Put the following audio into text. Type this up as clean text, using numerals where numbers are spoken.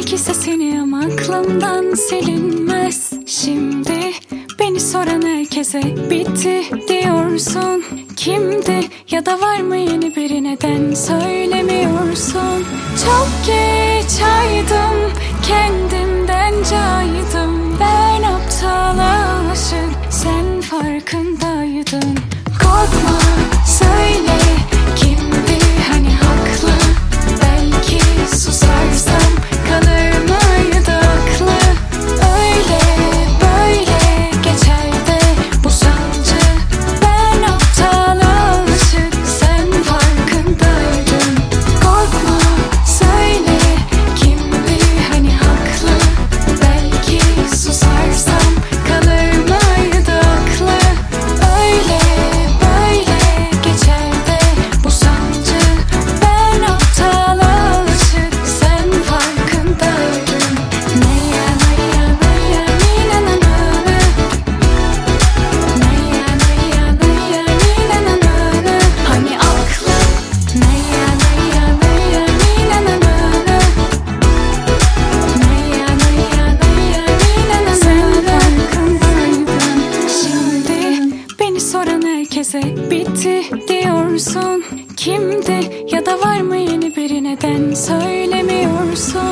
belki sesini ama aklımdan silinmez. Şimdi beni soran herkese bitti diyorsun. Kimdi ya da var mı yeni biri, neden söylemiyorsun? Çok geç aydım, kendimden caydım. Ben aptala aşık, sen farkındaydın. Korkma, söyle kimdi hani haklı? Belki susarsam kalır mıydı aklı? Öyle böyle geçer de bu sancı. Ben aptal aşık, sen farkındaydın. Korkma, söyle kimdi hani haklı? Belki susarsam kalır mıydı aklı? Öyle böyle geçer de bu sancı. Ben aptal aşık, sen farkındaydın. Naya naya naya nina na na na. Naya naya naya nina na na na. Hani aklım. Naya naya naya nina na na na. Naya naya naya nina na na na. Sen farkındaydın. Şimdi beni soran herkese bitti diyorsun. Kimdi ya da var mı yeni biri, neden söylemiyorsun?